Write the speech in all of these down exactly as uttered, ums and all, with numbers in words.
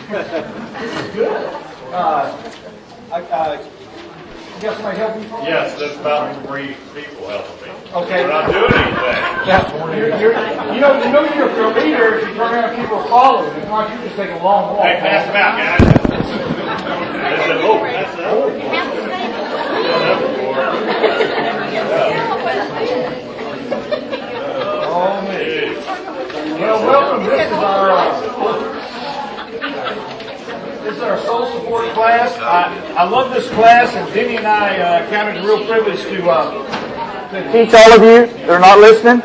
This is good. Uh, I, uh, you got somebody helping you? Yes, there's about three people helping me. Okay. We're not doing anything. Yeah, you're, you're, you know, you know you're a leader if you turn around and people are following. If not, you just take a long walk. Hey, pass them out, guys. That's it. Oh, that's it. Oh, man. Well, welcome. This is our uh, this is our soul support class. I, I love this class, and Denny and I uh, counted a real privilege to, uh, to teach all of you. They're not listening.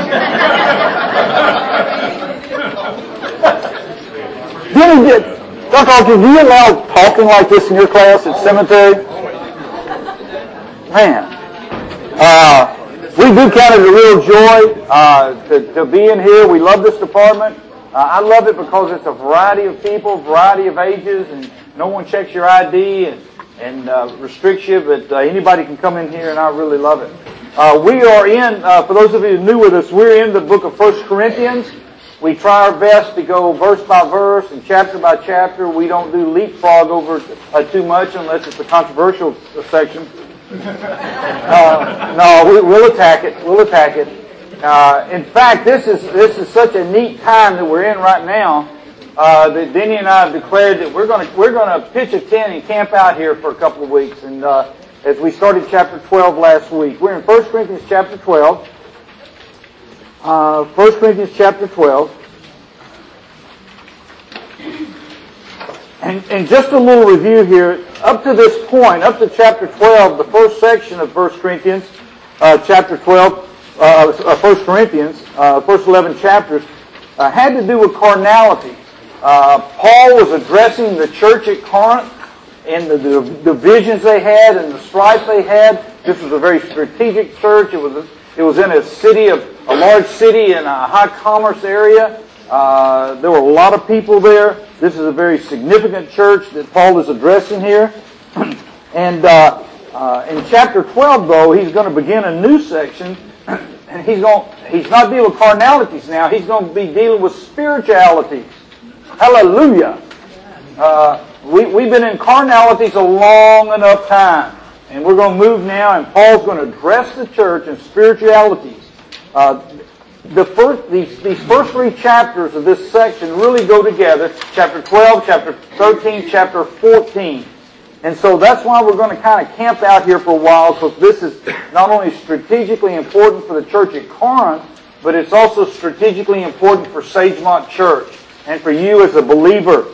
Denny, did, Doctor, do you allow talking like this in your class at cemetery? Man, uh, we do count it a real joy uh, to, to be in here. We love this department. Uh, I love it because it's a variety of people, variety of ages, and no one checks your I D and, and uh, restricts you, but uh, anybody can come in here, and I really love it. Uh, we are in, uh, for those of you new with us, we're in the book of First Corinthians. We try our best to go verse by verse and chapter by chapter. We don't do leapfrog over uh, too much unless it's a controversial section. Uh, no, we, we'll attack it. We'll attack it. Uh, in fact, this is this is such a neat time that we're in right now uh, that Denny and I have declared that we're going to we're going to pitch a tent and camp out here for a couple of weeks. And uh, as we started chapter twelve last week, we're in First Corinthians chapter twelve. Uh, First Corinthians chapter twelve. And, and just a little review here. Up to this point, up to chapter twelve, the first section of First Corinthians, uh, chapter twelve, uh, First Corinthians, uh, first eleven chapters, uh, had to do with carnality. Uh, Paul was addressing the church at Corinth and the, the divisions they had and the strife they had. This was a very strategic church. It was a, it was in a city of a large city in a high commerce area. Uh, there were a lot of people there. This is a very significant church that Paul is addressing here. and uh, uh, in chapter twelve, though, he's going to begin a new section. And he's going he's not dealing with carnalities now. He's going to be dealing with spiritualities. Hallelujah. Uh, we, we've been in carnalities a long enough time. And we're going to move now, and Paul's going to address the church in spiritualities. Uh, The first, these, these first three chapters of this section really go together. Chapter twelve, chapter thirteen, chapter fourteen. And so that's why we're going to kind of camp out here for a while, because this is not only strategically important for the church at Corinth, but it's also strategically important for Sagemont Church and for you as a believer.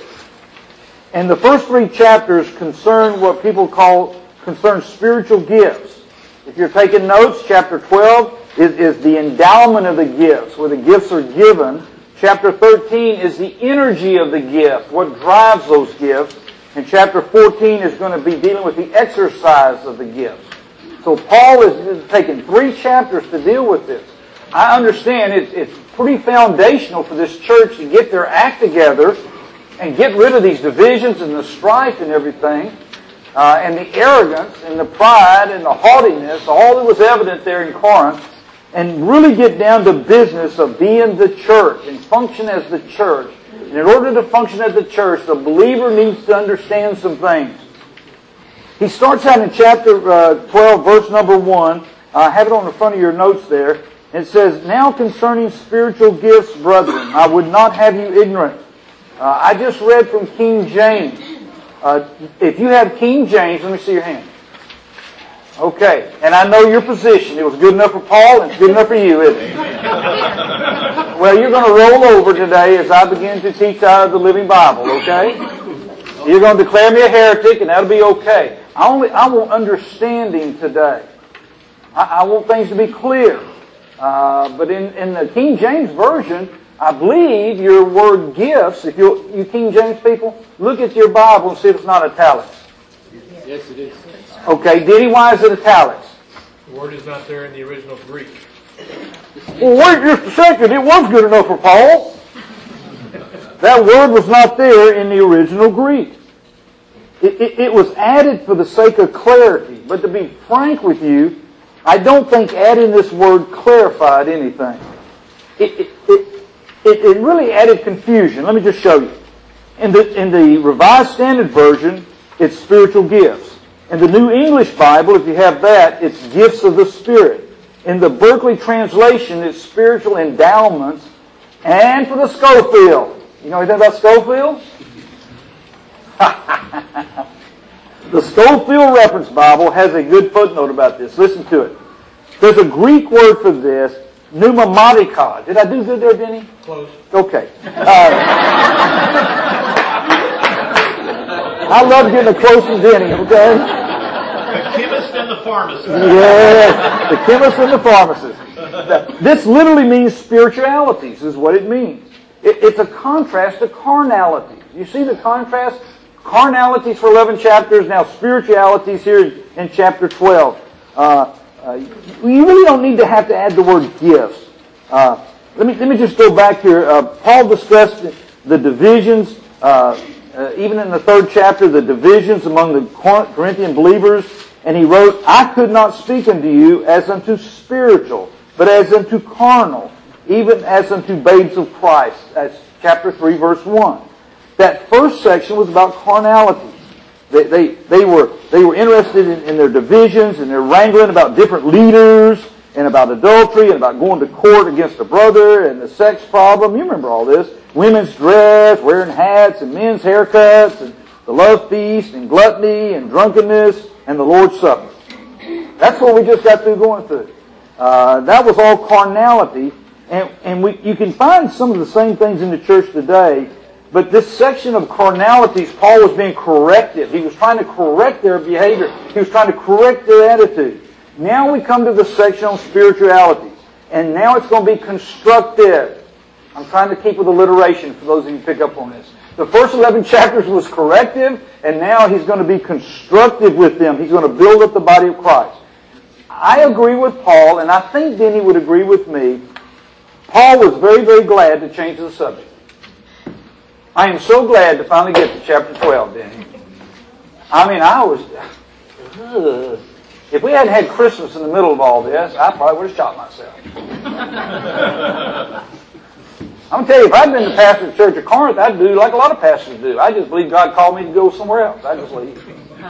And the first three chapters concern what people call, concern spiritual gifts. If you're taking notes, chapter twelve Is, is the endowment of the gifts, where the gifts are given. Chapter thirteen is the energy of the gift, what drives those gifts. And chapter fourteen is going to be dealing with the exercise of the gifts. So Paul is taking three chapters to deal with this. I understand it's, it's pretty foundational for this church to get their act together and get rid of these divisions and the strife and everything. Uh, and the arrogance and the pride and the haughtiness, all that was evident there in Corinth. And really get down to business of being the church and function as the church. And in order to function as the church, the believer needs to understand some things. He starts out in chapter uh, twelve, verse number one. I uh, have it on the front of your notes there. It says, "Now concerning spiritual gifts, brethren, I would not have you ignorant." Uh, I just read from King James. Uh, if you have King James, let me see your hand. Okay, and I know your position. It was good enough for Paul, and it's good enough for you, isn't it? Well, you're going to roll over today as I begin to teach out of the Living Bible, okay? You're going to declare me a heretic, and that'll be okay. I only I want understanding today. I, I want things to be clear. Uh, but in, in the King James Version, I believe your word gifts, if you you King James people, look at your Bible and see if it's not italics. Yes, it is. Okay, Diddy, why is it italics? The word is not there in the original Greek. Well, wait just a second. It was good enough for Paul. That word was not there in the original Greek. It, it, it was added for the sake of clarity. But to be frank with you, I don't think adding this word clarified anything. It, it, it, it, it really added confusion. Let me just show you. In the, in the Revised Standard Version, it's spiritual gifts. In the New English Bible, if you have that, it's gifts of the Spirit. In the Berkeley translation, it's spiritual endowments. And for the Scofield, you know anything about Scofield? The Scofield Reference Bible has a good footnote about this. Listen to it. There's a Greek word for this, pneumatika. Did I do good there, Denny? Close. Okay. Uh, I love getting a close to Denny, okay? The chemist and the pharmacist. Yeah, the chemist and the pharmacist. This literally means spiritualities, is what it means. It, it's a contrast to carnalities. You see the contrast? Carnalities for eleven chapters, now spiritualities here in chapter twelve. Uh, uh, you really don't need to have to add the word gifts. Uh, let me let me just go back here. Uh, Paul discussed the divisions, uh, uh, even in the third chapter, the divisions among the Corinthian believers, and he wrote, "I could not speak unto you as unto spiritual, but as unto carnal, even as unto babes of Christ." That's chapter three, verse one. That first section was about carnality. They, they, they, were, they were interested in, in their divisions and their wrangling about different leaders and about adultery and about going to court against a brother and the sex problem. You remember all this. Women's dress, wearing hats and men's haircuts and the love feast and gluttony and drunkenness and the Lord's Supper. That's what we just got through going through. Uh, that was all carnality. And, and we, you can find some of the same things in the church today. But this section of carnalities, Paul was being corrective. He was trying to correct their behavior. He was trying to correct their attitude. Now we come to the section on spiritualities. And now it's going to be constructive. I'm trying to keep with alliteration for those of you who pick up on this. The first eleven chapters was corrective, and now he's going to be constructive with them. He's going to build up the body of Christ. I agree with Paul, and I think Denny would agree with me. Paul was very, very glad to change the subject. I am so glad to finally get to chapter twelve, Denny. I mean, I was... Ugh. If we hadn't had Christmas in the middle of all this, I probably would have shot myself. I'm going to tell you, if I'd been the pastor of the Church of Corinth, I'd do like a lot of pastors do. I just believe God called me to go somewhere else. I'd just leave.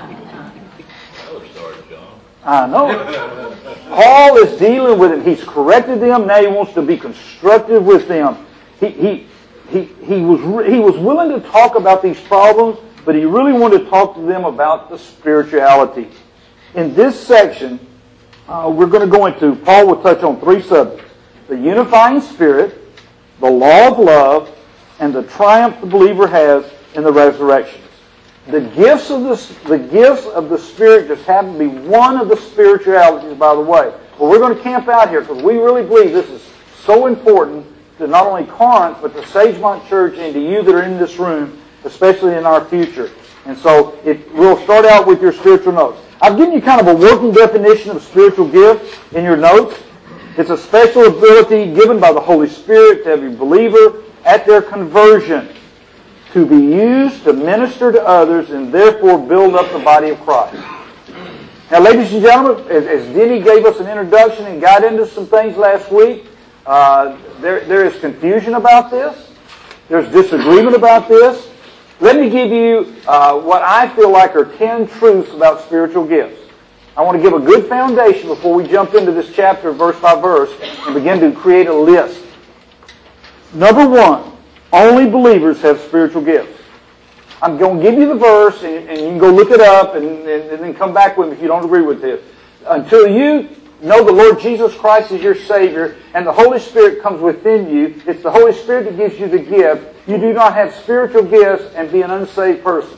I know. Paul is dealing with it. He's corrected them. Now he wants to be constructive with them. He... he He, he, was, he was willing to talk about these problems, but he really wanted to talk to them about the spirituality. In this section, uh, we're going to go into, Paul will touch on three subjects. The unifying spirit, the law of love, and the triumph the believer has in the resurrections. The gifts of the, the gifts of the Spirit just happen to be one of the spiritualities, by the way. Well, we're going to camp out here because we really believe this is so important to not only Corinth, but to Sagemont Church and to you that are in this room, especially in our future. And so it, we'll start out with your spiritual notes. I've given you kind of a working definition of spiritual gifts in your notes. It's a special ability given by the Holy Spirit to every believer at their conversion to be used to minister to others and therefore build up the body of Christ. Now, ladies and gentlemen, as, as Denny gave us an introduction and got into some things last week, Uh, there, there is confusion about this. There's disagreement about this. Let me give you uh, what I feel like are ten truths about spiritual gifts. I want to give a good foundation before we jump into this chapter verse by verse and begin to create a list. Number one, only believers have spiritual gifts. I'm going to give you the verse, and, and you can go look it up and, and, and then come back with me if you don't agree with this. Until you know the Lord Jesus Christ is your Savior, and the Holy Spirit comes within you. It's the Holy Spirit that gives you the gift. You do not have spiritual gifts and be an unsaved person.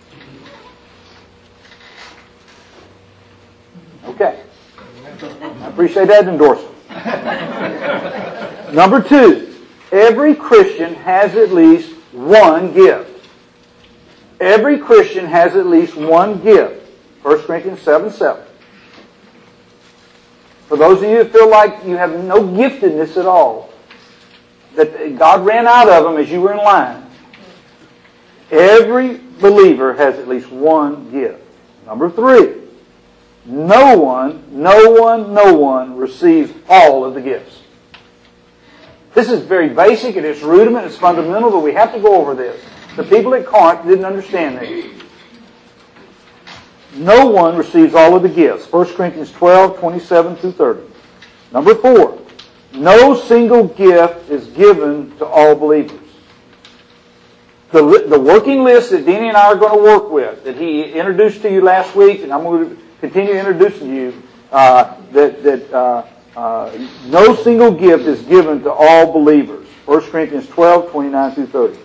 Okay. I appreciate that endorsement. Number two, every Christian has at least one gift. Every Christian has at least one gift. First Corinthians seven seven. For those of you who feel like you have no giftedness at all, that God ran out of them as you were in line, every believer has at least one gift. Number three, no one, no one, no one receives all of the gifts. This is very basic, it is rudiment, it's fundamental, but we have to go over this. The people at Corinth didn't understand that. No one receives all of the gifts. First Corinthians twelve, twenty-seven through thirty. Number four, no single gift is given to all believers. The, the working list that Danny and I are going to work with, that he introduced to you last week, and I'm going to continue introducing you, uh, that, that uh, uh, no single gift is given to all believers. First Corinthians twelve, twenty-nine through thirty.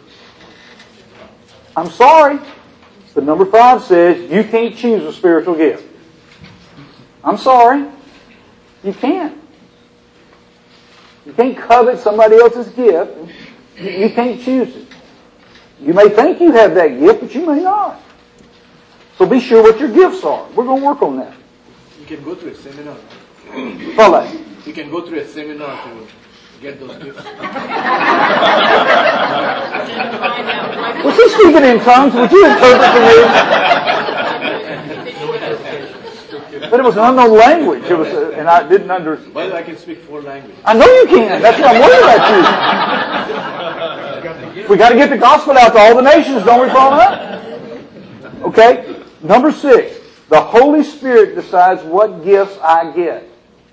I'm sorry, but number five says you can't choose a spiritual gift. I'm sorry. You can't. You can't covet somebody else's gift. You can't choose it. You may think you have that gift, but you may not. So be sure what your gifts are. We're going to work on that. You can go through a seminar. Follow. You can go through a seminar to get those gifts. Was he speaking in tongues? Would you interpret for me? But it was an unknown language. It was, uh, and I didn't understand. Well, I can speak four languages. I know you can. That's what I'm worried about you. We got to get the gospel out to all the nations, don't we, Paul? Okay. Number six. The Holy Spirit decides what gifts I get.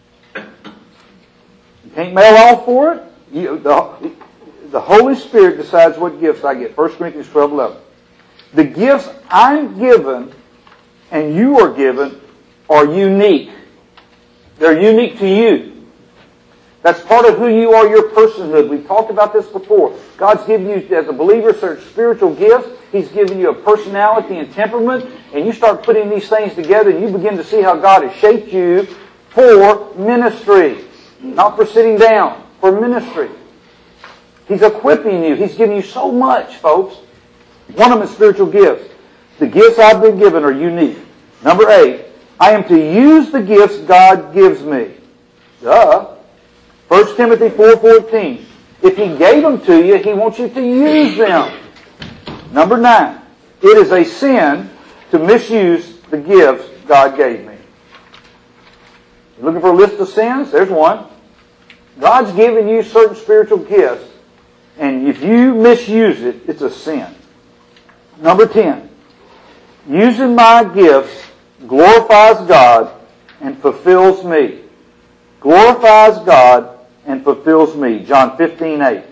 You can't mail off for it. You, the, the Holy Spirit decides what gifts I get. First Corinthians twelve, eleven. The gifts I'm given and you are given are unique. They're unique to you. That's part of who you are, your personhood. We've talked about this before. God's given you, as a believer, certain spiritual gifts. He's given you a personality and temperament. And you start putting these things together and you begin to see how God has shaped you for ministry. Not for sitting down, for ministry. He's equipping you. He's giving you so much, folks. One of them is spiritual gifts. The gifts I've been given are unique. Number eight, I am to use the gifts God gives me. Duh. First Timothy four fourteen. If He gave them to you, He wants you to use them. Number nine, it is a sin to misuse the gifts God gave me. You're looking for a list of sins? There's one. God's given you certain spiritual gifts, and if you misuse it, it's a sin. Number ten, using my gifts glorifies God and fulfills me. Glorifies God and fulfills me. John fifteen eight.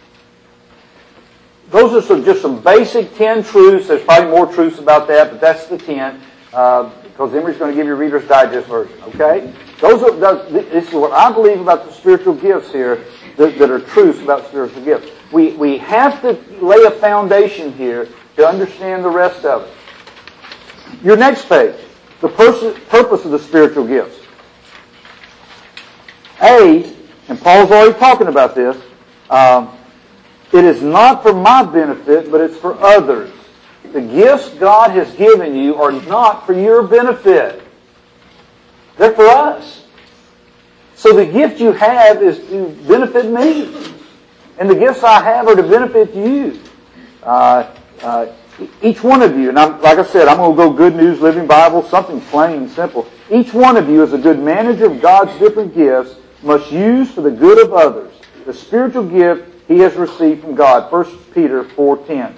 Those are some, just some basic ten truths. There's probably more truths about that, but that's the ten. Uh, because Emery's going to give you Reader's Digest version. Okay? Those are, this is what I believe about the spiritual gifts here that, that are truths about spiritual gifts. We, we have to lay a foundation here to understand the rest of it. Your next page. The pers- purpose of the spiritual gifts. A, and Paul's already talking about this, um, it is not for my benefit, but it's for others. The gifts God has given you are not for your benefit. They're for us. So the gift you have is to benefit me. And the gifts I have are to benefit you. Uh, uh, each one of you, and I'm, like I said, I'm going to go Good News Living Bible, something plain and simple. Each one of you, as a good manager of God's different gifts, must use for the good of others the spiritual gift he has received from God. First Peter four ten.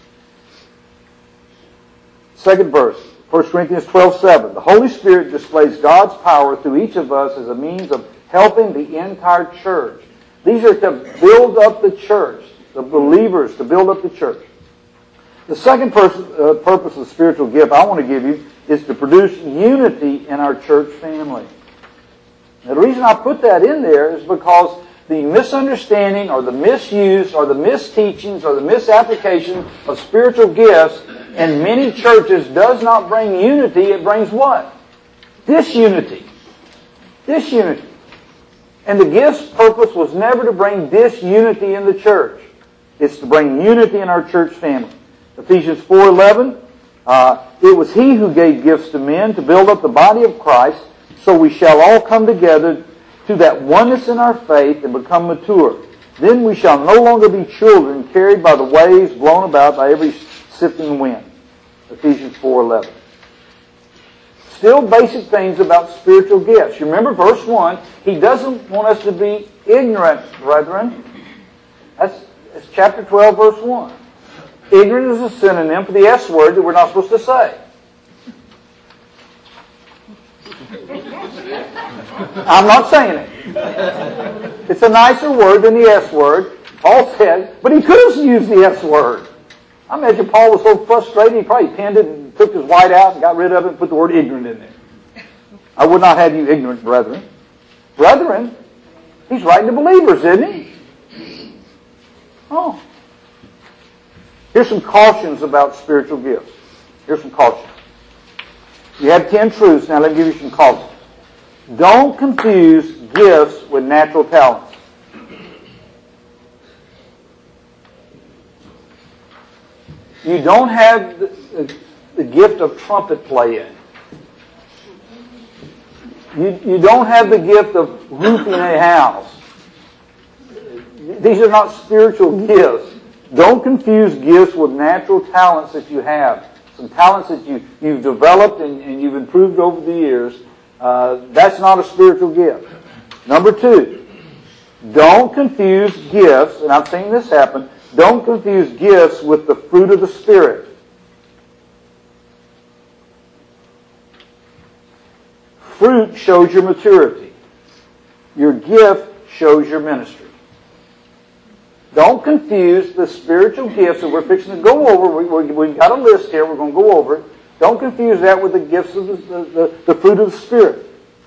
Second verse, First Corinthians twelve seven. The Holy Spirit displays God's power through each of us as a means of helping the entire church. These are to build up the church, the believers, to build up the church. The second person, uh, purpose of the spiritual gift I want to give you is to produce unity in our church family. Now, the reason I put that in there is because the misunderstanding or the misuse or the misteachings or the misapplication of spiritual gifts in many churches does not bring unity. It brings what? Disunity. Disunity. And the gift's purpose was never to bring disunity in the church. It's to bring unity in our church family. Ephesians four eleven, uh, it was He who gave gifts to men to build up the body of Christ, so we shall all come together to that oneness in our faith and become mature. Then we shall no longer be children carried by the waves blown about by every sifting wind. Ephesians four eleven. Still basic things about spiritual gifts. You remember verse one, He doesn't want us to be ignorant, brethren. That's, that's chapter twelve, verse one. ignorant is a synonym for the S word that we're not supposed to say. I'm not saying it. It's a nicer word than the S word. Paul said, but he could have used the S word. I imagine Paul was so frustrated, he probably penned it and took his white out and got rid of it and put the word ignorant in there. I would not have you ignorant, brethren. Brethren, he's writing to believers, isn't he? Oh. Here's some cautions about spiritual gifts. Here's some cautions. You have ten truths. Now let me give you some cautions. Don't confuse gifts with natural talents. You don't have the, the gift of trumpet playing. You, you don't have the gift of roofing a house. These are not spiritual gifts. Don't confuse gifts with natural talents that you have. Some talents that you, you've developed and, and you've improved over the years. Uh, that's not a spiritual gift. Number two, don't confuse gifts, and I've seen this happen, don't confuse gifts with the fruit of the Spirit. Fruit shows your maturity. Your gift shows your ministry. Don't confuse the spiritual gifts that we're fixing to go over. We, we, we've got a list here. We're going to go over it. Don't confuse that with the gifts of the, the, the, the fruit of the Spirit.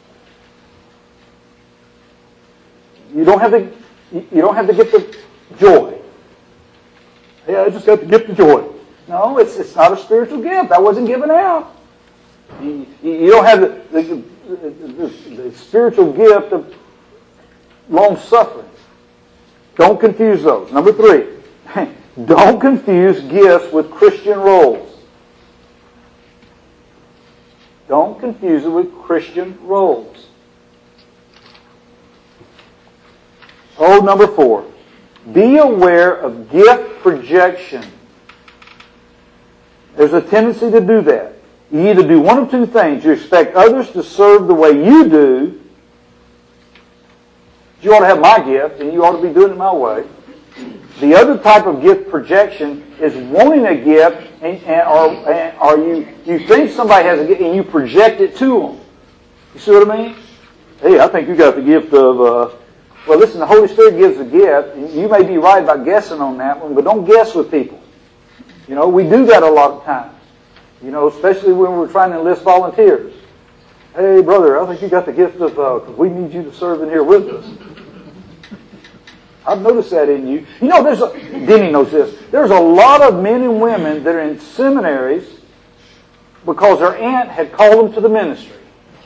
You don't have the you don't have the gift of joy. Yeah, I just got the gift of joy. No, it's it's not a spiritual gift. That wasn't given out. You, you don't have the the, the, the, the spiritual gift of long suffering. Don't confuse those. Number three, don't confuse gifts with Christian roles. Don't confuse it with Christian roles. Oh, number four, be aware of gift projection. There's a tendency to do that. You either do one of two things. You expect others to serve the way you do. You ought to have my gift, and you ought to be doing it my way. The other type of gift projection is wanting a gift, and, and, or, and or you, you think somebody has a gift, and you project it to them. You see what I mean? Hey, I think you got the gift of... Uh, well, listen, the Holy Spirit gives a gift. You may be right about guessing on that one, but don't guess with people. You know, we do that a lot of times. You know, especially when we're trying to enlist volunteers. Hey, brother, I think you got the gift of... Uh, we need you to serve in here with us. I've noticed that in you. You know, there's a... Denny knows this. There's a lot of men and women that are in seminaries because their aunt had called them to the ministry.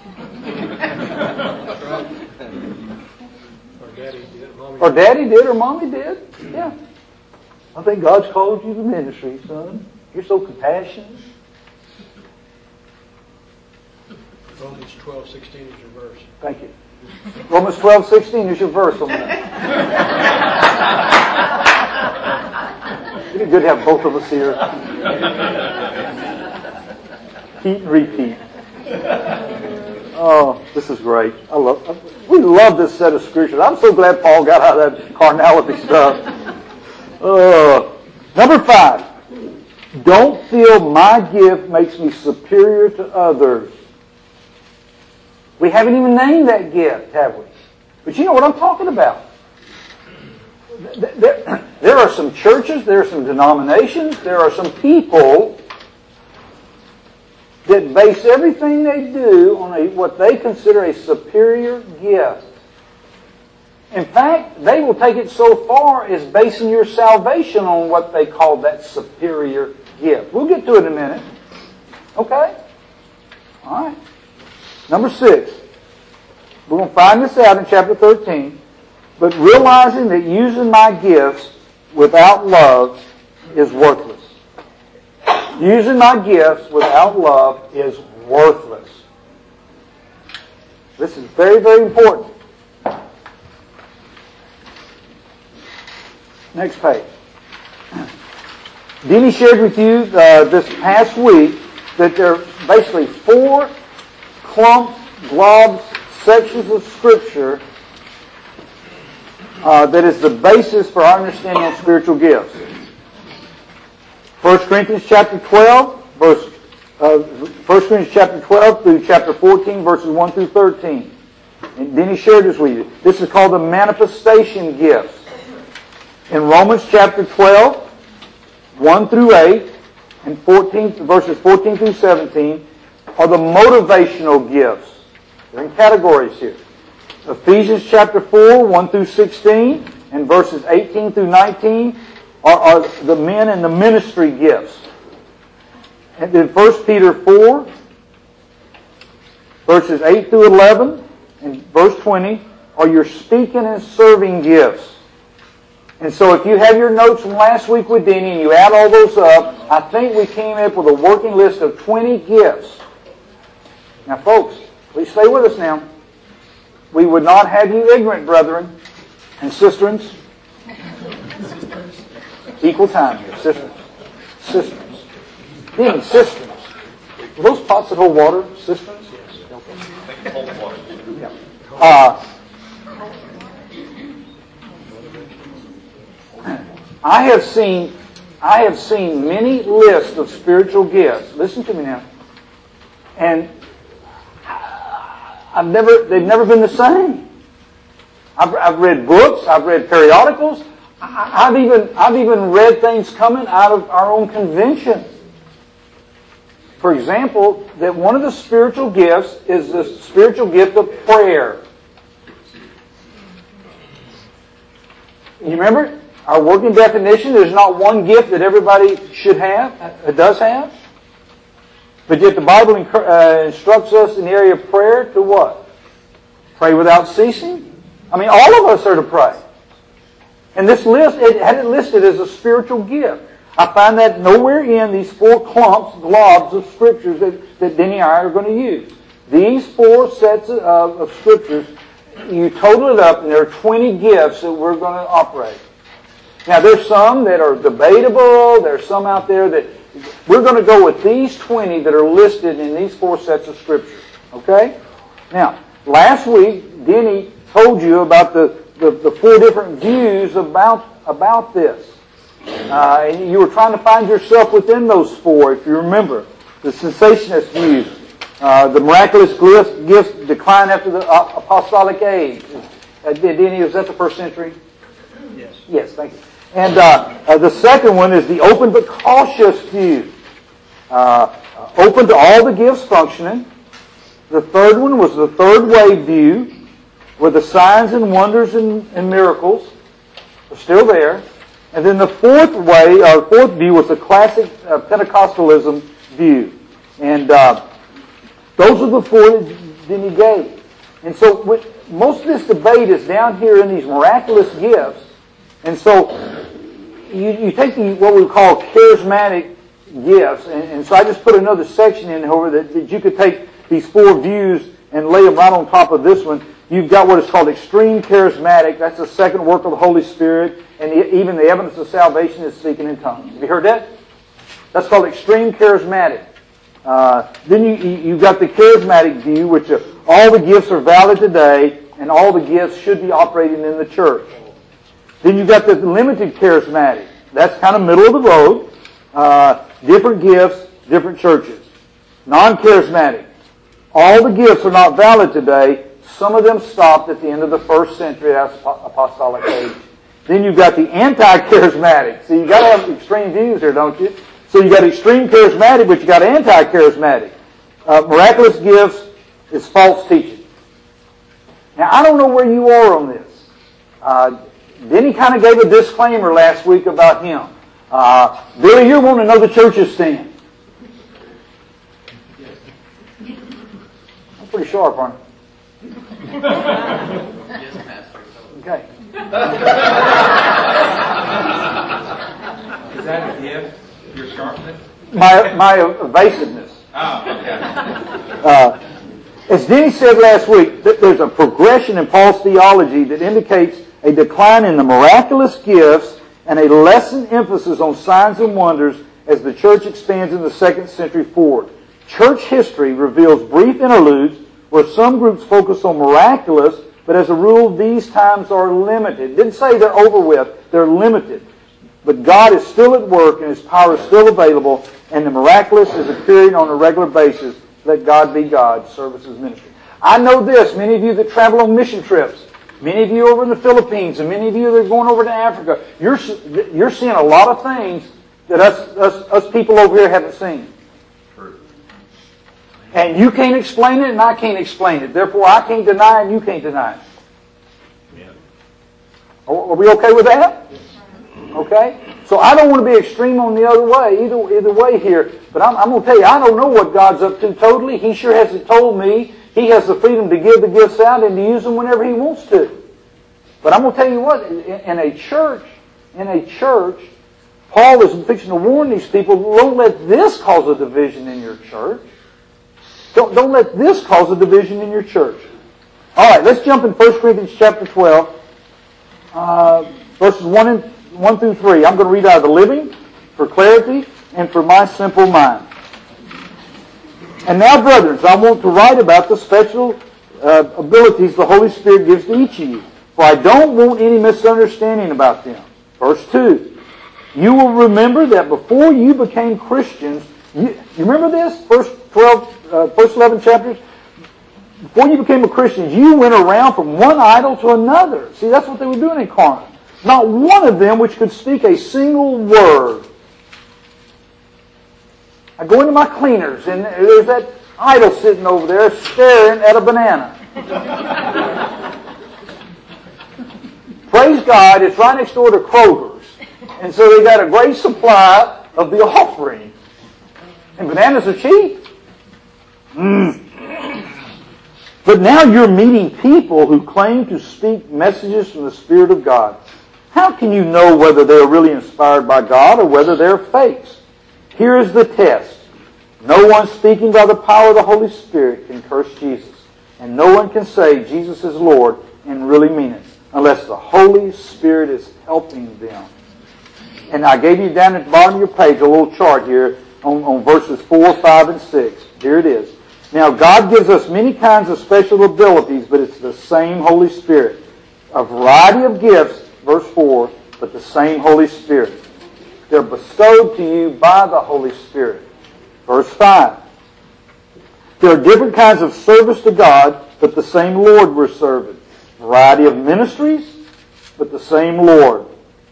Or daddy did. Mommy Or daddy did, or mommy did. Yeah. I think God's called you to ministry, son. You're so compassionate. Romans twelve sixteen is your verse. Thank you. Romans twelve sixteen is your verse on that. It'd be good to have both of us here. Repeat and repeat. Oh, this is great. I love. We love this set of scriptures. I'm so glad Paul got out of that carnality stuff. Uh, number five. Don't feel my gift makes me superior to others. We haven't even named that gift, have we? But you know what I'm talking about. There, there are some churches, there are some denominations, there are some people that base everything they do on a, what they consider a superior gift. In fact, they will take it so far as basing your salvation on what they call that superior gift. We'll get to it in a minute. Okay? All right. Number six. We're going to find this out in chapter thirteen. But realizing that using my gifts without love is worthless. Using my gifts without love is worthless. This is very, very important. Next page. Denny shared with you uh, this past week that there are basically four clumps, globs, sections of Scripture uh, that is the basis for our understanding of spiritual gifts. First Corinthians chapter twelve, verse uh, First Corinthians chapter twelve through chapter fourteen, verses one through thirteen. And then he shared this with you. This is called the manifestation gifts. In Romans chapter twelve, one through eight, and fourteen, verses fourteen through seventeen, are the motivational gifts. They're in categories here. Ephesians chapter four, one through sixteen, and verses eighteen through nineteen are, are the men and the ministry gifts. And then First Peter four, verses eight through eleven, and verse twenty are your speaking and serving gifts. And so if you have your notes from last week with Denny and you add all those up, I think we came up with a working list of twenty gifts. Now folks, please stay with us now. We would not have you ignorant, brethren and sisterns. Equal time here, sisters. Cisterns. Denny, cisterns. Are those pots that hold water? Cisterns? Yeah. Uh, I have seen, I have seen many lists of spiritual gifts. Listen to me now. And I've never, they've never been the same. I've, I've read books. I've read periodicals. I, I've even, I've even read things coming out of our own convention. For example, that one of the spiritual gifts is the spiritual gift of prayer. You remember it? Our working definition, there's not one gift that everybody should have, it does have. But yet the Bible uh, instructs us in the area of prayer to what? Pray without ceasing? I mean, all of us are to pray. And this list, it had it listed as a spiritual gift. I find that nowhere in these four clumps, globs of scriptures that, that Denny and I are going to use. These four sets of, of scriptures, you total it up and there are twenty gifts that we're going to operate. Now, there's some that are debatable. There's some out there that we're going to go with these twenty that are listed in these four sets of scriptures. Okay? Now, last week, Denny told you about the, the, the four different views about, about this. Uh, and you were trying to find yourself within those four, if you remember. The cessationist view. Uh, the miraculous gifts, gifts decline after the uh, apostolic age. Uh, Denny, was that the first century? Yes. Yes, thank you. And uh, uh, the second one is the open but cautious view. Uh, open to all the gifts functioning. The third one was the third wave view, where the signs and wonders and, and miracles are still there. And then the fourth way, or fourth view, was the classic uh, Pentecostalism view. And uh, those are the four that he gave. And so with, most of this debate is down here in these miraculous gifts. And so you, you take the what we call charismatic gifts, and, and so I just put another section in over that, that you could take these four views and lay them right on top of this one. You've got what is called extreme charismatic. That's the second work of the Holy Spirit, and the, even the evidence of salvation is speaking in tongues. Have you heard that? That's called extreme charismatic. Uh, then you, you, you've got the charismatic view, which are, all the gifts are valid today, and all the gifts should be operating in the church. Then you've got the limited charismatic. That's kind of middle of the road. Uh, different gifts, different churches. Non-charismatic. All the gifts are not valid today. Some of them stopped at the end of the first century, that's apostolic age. Then you've got the anti-charismatic. So you've got to have extreme views here, don't you? So you've got extreme charismatic, but you've got anti-charismatic. Uh, miraculous gifts is false teaching. Now, I don't know where you are on this. Uh, Denny kind of gave a disclaimer last week about him. Uh, Billy, you're wanting to know the church's stand. I'm pretty sharp, aren't I? Yes, Pastor. Okay. Is that a gift? Your sharpness? My, my evasiveness. Oh, okay. Uh, as Denny said last week, th- there's a progression in Paul's theology that indicates a decline in the miraculous gifts and a lessened emphasis on signs and wonders as the church expands in the second century forward. Church history reveals brief interludes where some groups focus on miraculous, but as a rule, these times are limited. It didn't say they're over with, they're limited. But God is still at work and His power is still available, and the miraculous is occurring on a regular basis. Let God be God. Service is ministry. I know this. Many of you that travel on mission trips, many of you over in the Philippines, and many of you that are going over to Africa, you're, you're seeing a lot of things that us, us, us people over here haven't seen. True. And you can't explain it, and I can't explain it. Therefore, I can't deny it, and you can't deny it. Yeah. Are we okay with that? Okay? So I don't want to be extreme on the other way, either, either way here. But I'm, I'm going to tell you, I don't know what God's up to totally. He sure hasn't told me. He has the freedom to give the gifts out and to use them whenever He wants to. But I'm going to tell you what, in, in a church, in a church, Paul is fixing to warn these people, don't let this cause a division in your church. Don't, don't let this cause a division in your church. All right, let's jump in First Corinthians chapter twelve, uh, verses one, and, one through three. I'm going to read out of the Living for clarity and for my simple mind. And now, brethren, I want to write about the special uh, abilities the Holy Spirit gives to each of you. For I don't want any misunderstanding about them. Verse two. You will remember that before you became Christians, you, you remember this? First twelve, uh, first eleven chapters? Before you became a Christian, you went around from one idol to another. See, that's what they were doing in Corinth. Not one of them which could speak a single word. I go into my cleaners, and there's that idol sitting over there staring at a banana. Praise God, it's right next door to Kroger's. And so they got a great supply of the offering. And bananas are cheap. Mm. But now you're meeting people who claim to speak messages from the Spirit of God. How can you know whether they're really inspired by God or whether they're fakes? Here is the test. No one speaking by the power of the Holy Spirit can curse Jesus. And no one can say Jesus is Lord and really mean it unless the Holy Spirit is helping them. And I gave you down at the bottom of your page a little chart here on, on verses four, five, and six. Here it is. Now, God gives us many kinds of special abilities, but it's the same Holy Spirit. A variety of gifts, verse four, but the same Holy Spirit. They're bestowed to you by the Holy Spirit. Verse five. There are different kinds of service to God, but the same Lord we're serving. Variety of ministries, but the same Lord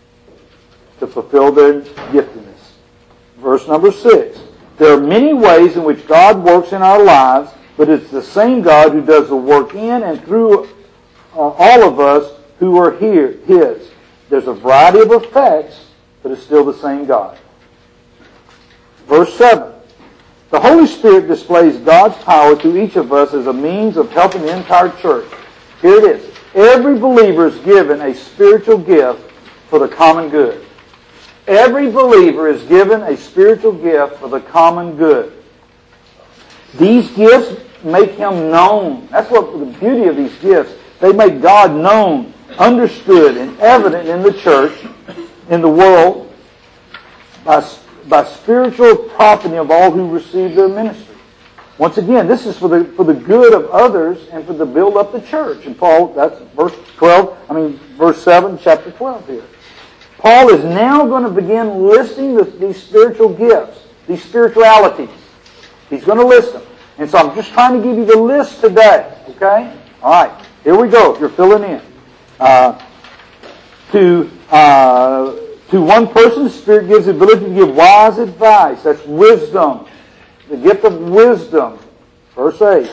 to fulfill their giftedness. Verse number six. There are many ways in which God works in our lives, but it's the same God who does the work in and through uh, all of us who are here, His. There's a variety of effects, but it's still the same God. Verse seven. The Holy Spirit displays God's power to each of us as a means of helping the entire church. Here it is. Every believer is given a spiritual gift for the common good. Every believer is given a spiritual gift for the common good. These gifts make Him known. That's what the beauty of these gifts. They make God known, understood, and evident in the church, in the world, by, by spiritual profiting of all who receive their ministry. Once again, this is for the for the good of others and for the build up the church. And Paul, that's verse twelve. I mean, verse seven, chapter twelve here. Paul is now going to begin listing the, these spiritual gifts, these spiritualities. He's going to list them. And so I'm just trying to give you the list today. Okay? All right. Here we go. If you're filling in. Uh, to, uh, to one person, the Spirit gives the ability to give wise advice. That's wisdom. The gift of wisdom. Verse eight.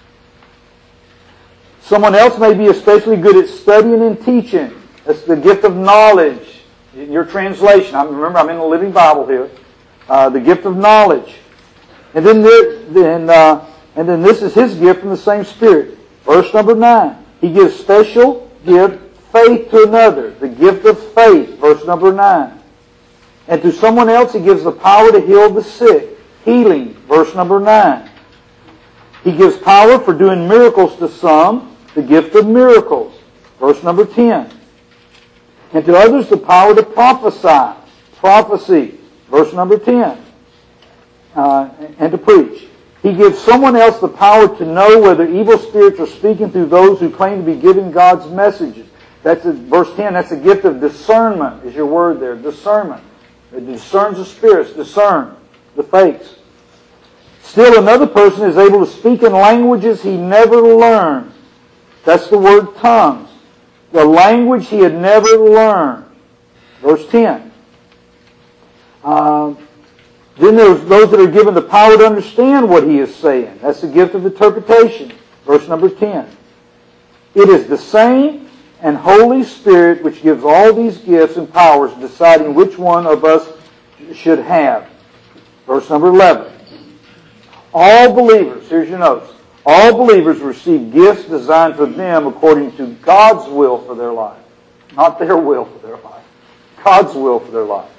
Someone else may be especially good at studying and teaching. That's the gift of knowledge. In your translation, I remember I'm in the Living Bible here. Uh, the gift of knowledge, and then there, then uh, and then this is His gift from the same Spirit. Verse number nine. He gives special gift faith to another. The gift of faith. Verse number nine. And to someone else He gives the power to heal the sick. Healing. Verse number nine. He gives power for doing miracles to some. The gift of miracles. Verse number ten. And to others the power to prophesy. Prophecy. Verse number ten. Uh, and to preach. He gives someone else the power to know whether evil spirits are speaking through those who claim to be giving God's messages. That's a, verse ten, that's the gift of discernment, is your word there. Discernment. It discerns the spirits, discern the fakes. Still another person is able to speak in languages he never learned. That's the word tongues. The language he had never learned. Verse ten. Uh, then there's those that are given the power to understand what he is saying. That's the gift of interpretation. Verse number ten. It is the same and Holy Spirit which gives all these gifts and powers, deciding which one of us should have. Verse number eleven. All believers, here's your notes, all believers receive gifts designed for them according to God's will for their life. Not their will for their life. God's will for their life.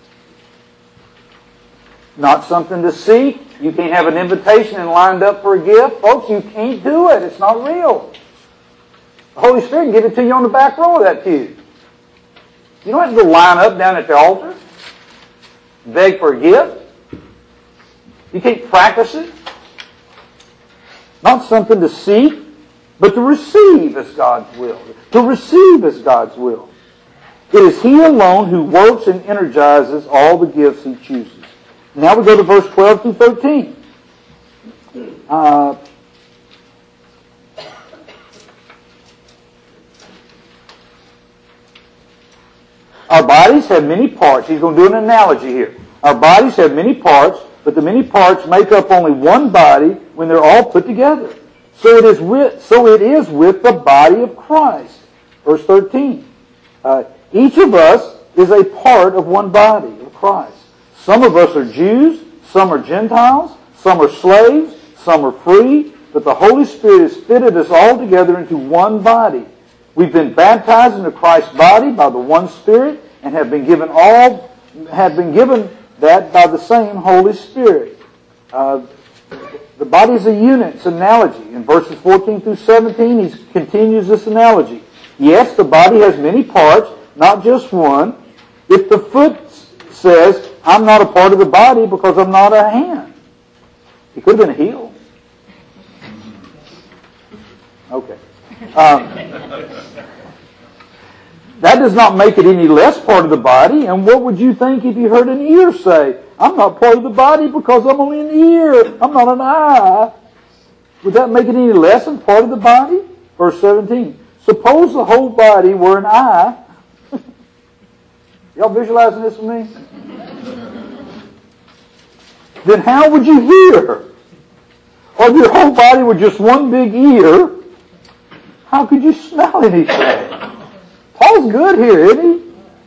Not something to seek. You can't have an invitation and lined up for a gift. Folks, you can't do it. It's not real. The Holy Spirit can give it to you on the back row of that pew. You don't have to go line up down at the altar, beg for a gift. You can't practice it. Not something to seek, but to receive as God's will. To receive as God's will. It is He alone who works and energizes all the gifts He chooses. Now we go to verse twelve through thirteen. Uh, Our bodies have many parts. He's going to do an analogy here. Our bodies have many parts, but the many parts make up only one body when they're all put together. So it is with, so it is with the body of Christ. Verse thirteen. Uh, each of us is a part of one body of Christ. Some of us are Jews, some are Gentiles, some are slaves, some are free, but the Holy Spirit has fitted us all together into one body. We've been baptized into Christ's body by the one Spirit and have been given all have been given that by the same Holy Spirit. Uh, the body is a unit. It's an analogy. In verses fourteen through seventeen, he continues this analogy. Yes, the body has many parts, not just one. If the foot says, I'm not a part of the body because I'm not a hand, he could have been a heel. Okay. Um, that does not make it any less part of the body. And what would you think if you heard an ear say, I'm not part of the body because I'm only an ear. I'm not an eye. Would that make it any less than part of the body? Verse seventeen. Suppose the whole body were an eye. Y'all visualizing this with me? Then how would you hear? Or if your whole body were just one big ear, how could you smell anything? Paul's good here, isn't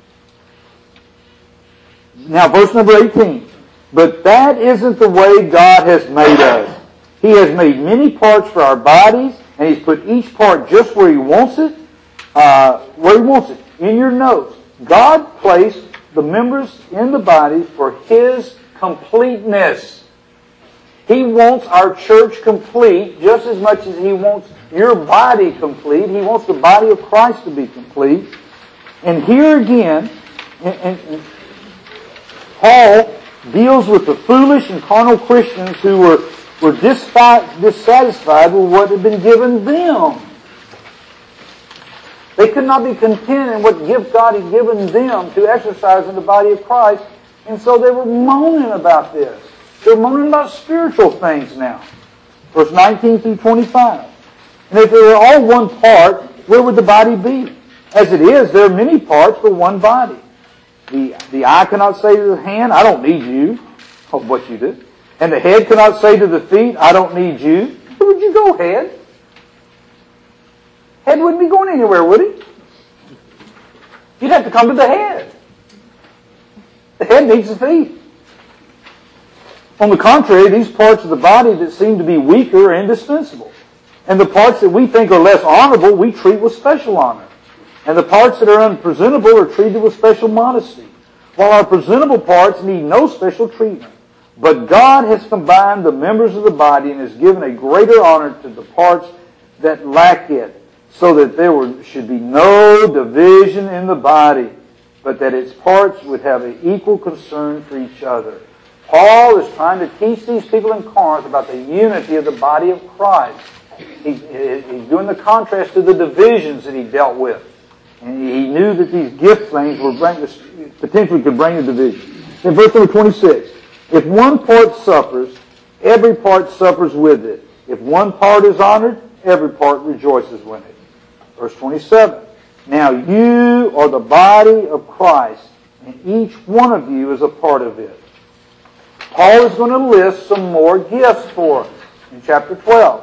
he? Now, verse number eighteen. But that isn't the way God has made us. He has made many parts for our bodies, and He's put each part just where He wants it, uh, where He wants it. In your notes, God placed the members in the body for His completeness. He wants our church complete just as much as He wants your body complete. He wants the body of Christ to be complete. And here again, and, and Paul deals with the foolish and carnal Christians who were, were disfi- dissatisfied with what had been given them. They could not be content in what gift God had given them to exercise in the body of Christ, and so they were moaning about this. They're moaning about spiritual things now. Verse nineteen through twenty-five. And if they were all one part, where would the body be? As it is, there are many parts for one body. The, the eye cannot say to the hand, I don't need you. Oh, what you do. And the head cannot say to the feet, I don't need you. Where would you go, head? Head wouldn't be going anywhere, would he? You'd have to come to the head. The head needs the feet. On the contrary, these parts of the body that seem to be weaker are indispensable. And the parts that we think are less honorable, we treat with special honor. And the parts that are unpresentable are treated with special modesty. While our presentable parts need no special treatment. But God has combined the members of the body and has given a greater honor to the parts that lack it, so that there were, should be no division in the body, but that its parts would have an equal concern for each other. Paul is trying to teach these people in Corinth about the unity of the body of Christ. He, he's doing the contrast to the divisions that he dealt with. And he knew that these gift things were bring, potentially could bring a division. In verse number twenty-six, if one part suffers, every part suffers with it. If one part is honored, every part rejoices with it. Verse twenty-seven, now you are the body of Christ, and each one of you is a part of it. Paul is going to list some more gifts for us in chapter twelve.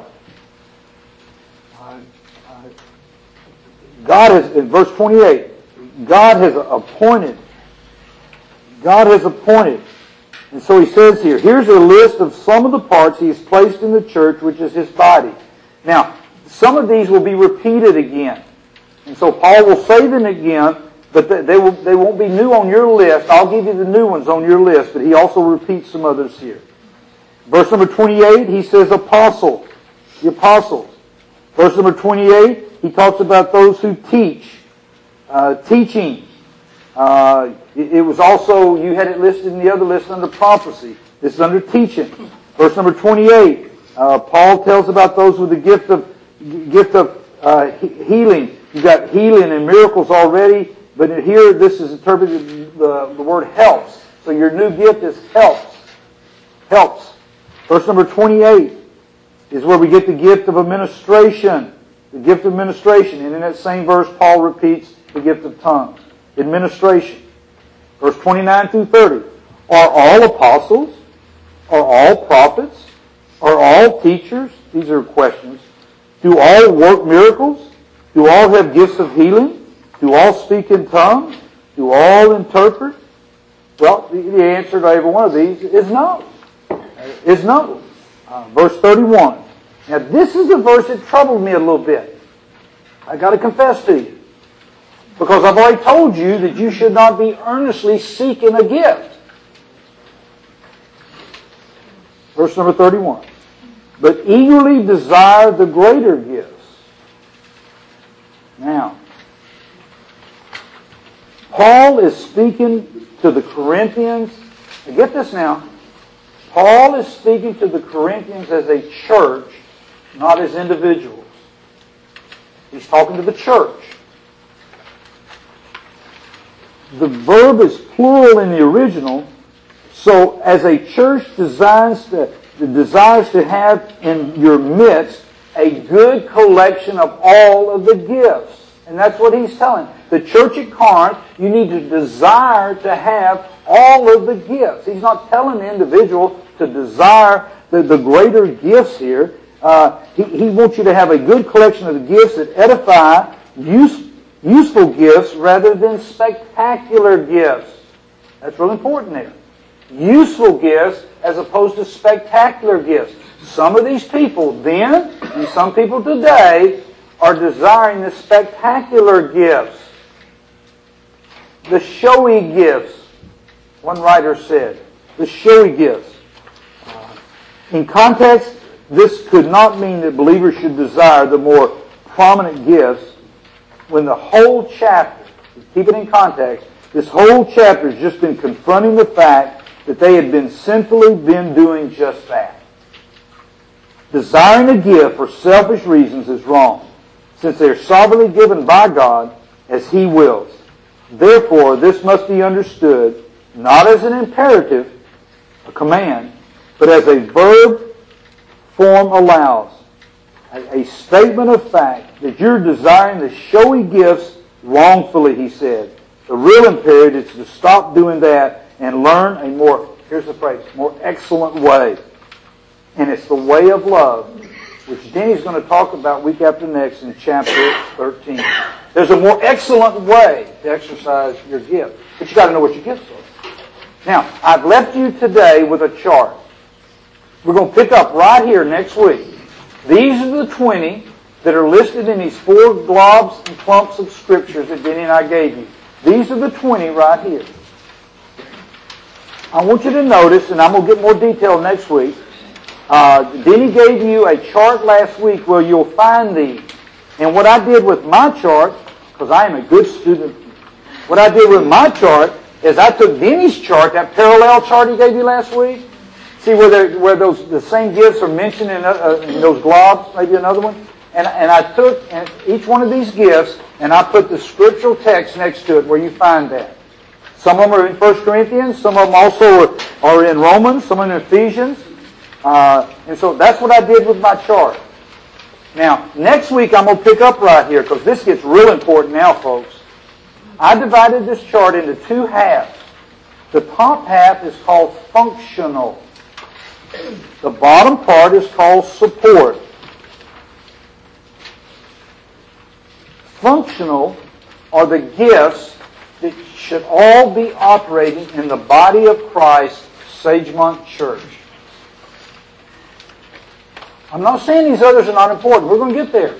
God has, in verse twenty-eight, God has appointed. God has appointed. And so he says here, here's a list of some of the parts he has placed in the church, which is his body. Now, some of these will be repeated again. And so Paul will say them again, but they, will, they won't be new on your list. I'll give you the new ones on your list, but he also repeats some others here. Verse number twenty-eight, he says apostle, the apostles. Verse number twenty-eight, he talks about those who teach, uh, teaching. Uh, it, it was also, you had it listed in the other list under prophecy. This is under teaching. Verse number twenty-eight, uh, Paul tells about those with the gift of gift of uh, healing. You've got healing and miracles already, but here this is interpreted, the, the word helps. So your new gift is helps. Helps. Verse number twenty-eight is where we get the gift of administration. The gift of administration. And in that same verse, Paul repeats the gift of tongues. Administration. Verse twenty-nine through thirty. Are all apostles? Are all prophets? Are all teachers? These are questions. Do all work miracles? Do all have gifts of healing? Do all speak in tongues? Do all interpret? Well, the answer to every one of these is no. Is no. Uh, verse thirty-one. Now this is a verse that troubled me a little bit. I got to confess to you. Because I've already told you that you should not be earnestly seeking a gift. Verse number thirty-one. But eagerly desire the greater gifts. Now, Paul is speaking to the Corinthians. Now get this now. Paul is speaking to the Corinthians as a church, not as individuals. He's talking to the church. The verb is plural in the original, so as a church desires to, desires to have in your midst a good collection of all of the gifts. And that's what he's telling. The church at Corinth, you need to desire to have all of the gifts. He's not telling the individual to desire the, the greater gifts here. Uh, he, he wants you to have a good collection of the gifts that edify, use, useful gifts rather than spectacular gifts. That's really important there. Useful gifts as opposed to spectacular gifts. Some of these people then, and some people today, are desiring the spectacular gifts. The showy gifts. One writer said, the showy gifts. In context, this could not mean that believers should desire the more prominent gifts when the whole chapter, keep it in context, this whole chapter has just been confronting the fact that they had been sinfully been doing just that. Desiring a gift for selfish reasons is wrong, since they are sovereignly given by God as He wills. Therefore, this must be understood not as an imperative, a command, but as a verb form allows. A, a statement of fact that you're desiring the showy gifts wrongfully, he said. The real imperative is to stop doing that and learn a more, here's the phrase, more excellent way. And it's the way of love, which Denny's going to talk about week after next in chapter thirteen. There's a more excellent way to exercise your gift. But you've got to know what your gifts are. Now, I've left you today with a chart. We're going to pick up right here next week. These are the twenty that are listed in these four globs and clumps of scriptures that Denny and I gave you. These are the twenty right here. I want you to notice, and I'm going to get more detail next week, uh, Denny gave you a chart last week where you'll find these. And what I did with my chart, because I am a good student, what I did with my chart is I took Denny's chart, that parallel chart he gave you last week. See where, where those the same gifts are mentioned in, uh, in those globs, maybe another one? And, and I took and each one of these gifts and I put the scriptural text next to it where you find that. Some of them are in First Corinthians. Some of them also are, are in Romans. Some are in Ephesians. Uh, and so that's what I did with my chart. Now, next week I'm going to pick up right here because this gets real important now, folks. I divided this chart into two halves. The top half is called functional. The bottom part is called support. Functional are the gifts that should all be operating in the body of Christ, Sagemont Church. I'm not saying these others are not important. We're going to get there.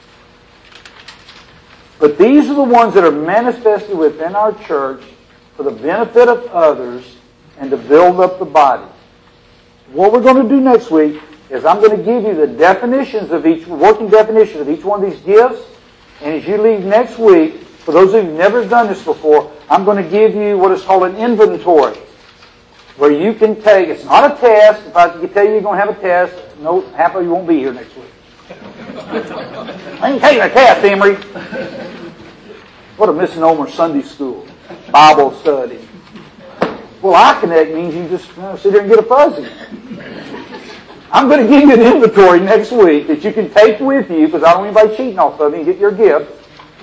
But these are the ones that are manifested within our church for the benefit of others and to build up the body. What we're going to do next week is I'm going to give you the definitions of each, working definitions of each one of these gifts. And as you leave next week, for those of you who've never done this before, I'm going to give you what is called an inventory. Where you can take, it's not a test. If I can tell you you're going to have a test, no, half of you won't be here next week. I ain't taking a test, Emery. What a misnomer, Sunday school. Bible study. Well, I connect means you just you know, sit there and get a fuzzy. I'm going to give you an inventory next week that you can take with you, because I don't want anybody cheating off of you and get your gift.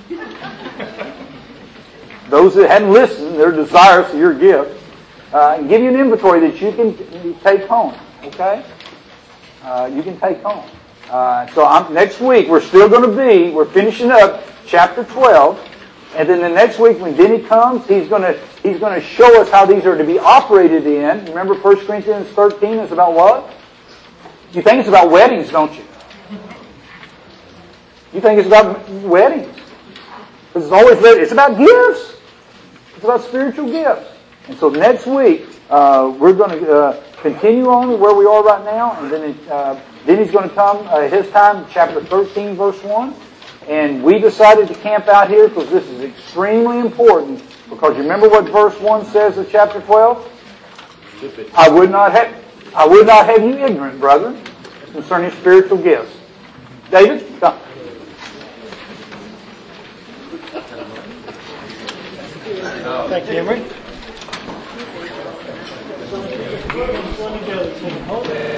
Those that hadn't listened, they're desirous of your gift. Uh, and give you an inventory that you can take home. Okay? Uh, you can take home. Uh, so I'm, next week we're still going to be, we're finishing up chapter twelve. And then the next week when Denny comes, he's going to he's going to show us how these are to be operated in. Remember First Corinthians thirteen is about what? You think it's about weddings, don't you? You think it's about weddings. Because it's always, it's about gifts. It's about spiritual gifts. And so next week, uh, we're going to uh, continue on where we are right now. And then uh, Denny's going to come, uh, his time, chapter thirteen, verse one. And we decided to camp out here because this is extremely important. Because you remember what verse one says of chapter twelve? I would not have, I would not have you ignorant, brethren, concerning spiritual gifts. David, come. Thank you, Emery.